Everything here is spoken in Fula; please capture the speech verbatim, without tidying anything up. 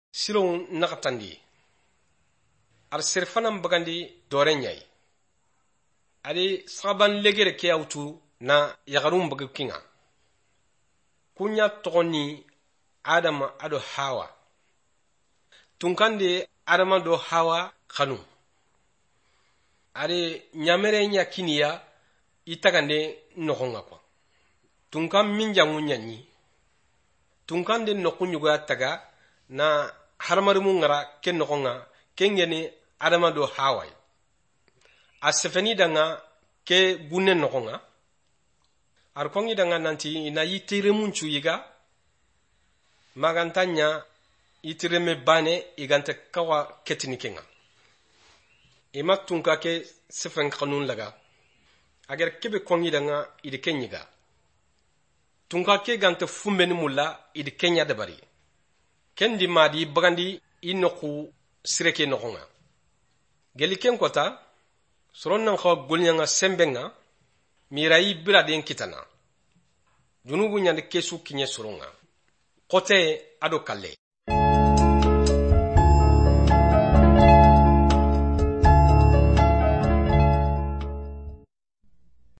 silon nakatandi ar serfanam bagandi dore nyai ari saban legere ke autu na yagarum bagakinga kunya togoni adama ado hawa tunkande adama do hawa khanu ari nyamere nya kiniya itagande nokonga kwa tunkam minja munyanyi tunkande nokunyugo taga na harmarumu ngara ken nokonga kengeni adama do hawa asefeni danga ke gunne nokonga ar kongi danga nanti ina yitire munchu yiga magantanya yitire me bane igante kawa ketinikenga ima tunka ke sefen kanun laga agar kebe kongi danga idi kenyiga tunka ke gante fumbeni mulla idi kenya dabari kendi madi bagandi inoku sireke nokonga geliken kota soron nan khaw golnyanga sembenga mirai biraden kitana junubu nyande kesu kinye soronga kote ado kalle